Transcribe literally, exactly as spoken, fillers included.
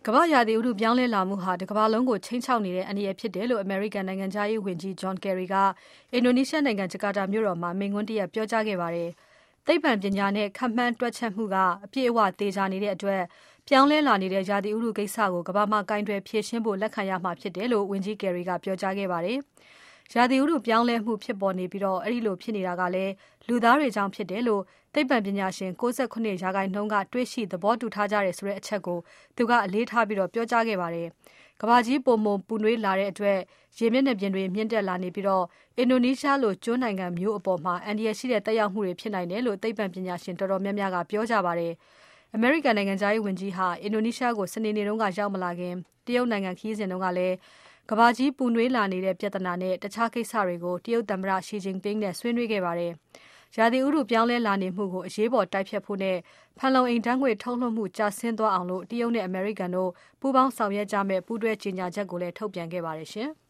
ကမ္ဘာရာသီဥတုပြောင်းလဲလာမှုဟာတကမ္ဘာလုံးကိုချိန်ချောက်နေတဲ့အန္တရာယ်ဖြစ်တယ်လို့ American နိုင်ငံခြားရေးဝန်ကြီး John Kerry ကအင်ဒိုနီးရှားနိုင်ငံ ဂျကာတာမြို့တော်မှာမိန့်ခွန်းတရပ်ပြောကြားခဲ့ပါတယ်။သိပ္ပံပညာနဲ့ခန့်မှန်းတွက်ချက်မှုကအပြည့်အဝသေချာနေတဲ့အတွက်ပြောင်းလဲလာနေတဲ့ရာသီဥတုကိစ္စကိုကမ္ဘာမှာကိုင်တွယ်ဖြေရှင်းဖို့လက်ခံရမှာဖြစ်တယ်လို့ဝန်ကြီး Kerry ကပြောကြားခဲ့ပါတယ်။ရာသီဥတုပြောင်းလဲမှုဖြစ်ပေါ်နေပြီးတော့အဲ့ဒီလိုဖြစ်နေတာကလည်းလူသားတွေကြောင့်ဖြစ်တယ်လို့သိပ္ပံပညာရှင် ၉၇ ရာခိုင်နှုန်းကတွေးရှိသဘောတူထားကြတယ်ဆိုတဲ့အချက်ကိုသူကအလေးထားပြီးတော့ပြောကြားခဲ့ပါတယ်။ကမ္ဘာကြီးပုံမှန်ပူနွေးလာတဲ့အတွက်ရေမျက်နှာပြင်တွေမြင့်တက်လာနေပြီးတော့အင်ဒိုနီးရှားလိုကျွန်းနိုင်ငံမျိုးအပေါ်မှာအန္တရာယ်ရှိတဲ့တက်ရောက်မှုတွေဖြစ်နိုင်တယ်လို့သိပ္ပံပညာရှင်တော်တော်များများကပြောကြပါတယ်။ American နိုင်ငံခြားရေးဝန်ကြီးဟာအင်ဒိုနီးရှားကိုစနေနေ့တုန်းကရောက်မလာခင်တရုတ်နိုင်ငံခရီးစဉ်တုန်းကလည်းကမ္ဘာကြီးပူနွေးလာနေတဲ့ပြဿနာနဲ့တခြားကိစ္စတွေကိုတရုတ်သမ္မတ Xi Jinping နဲ့ဆွေးနွေးခဲ့ပါတယ်။ရာသီဥတုပြောင်းလဲလာနေမှုကိုအရေးပေါ်တိုက်ဖျက်ဖို့နဲ့ဖန်လုံအိမ်ဓာတ်ငွေ့ထုတ်လွှတ်မှုကျဆင်းသွားအောင်တရုတ်နဲ့အမေရိကန်တို့ပူးပေါင်းဆောင်ရွက်ကြမယ့်ပူးတွဲကြေညာချက်ကိုလည်းထုတ်ပြန်ခဲ့ပါတယ်ရှင်။